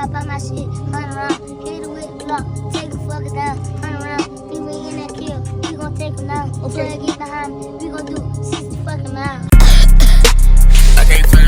hop out my shit, run around, hit it with the block, take a fucker down, turn around, think we in that kill, we gon' take him down. Okay. Till I get behind me, we gon' do 60 fucking miles. I can't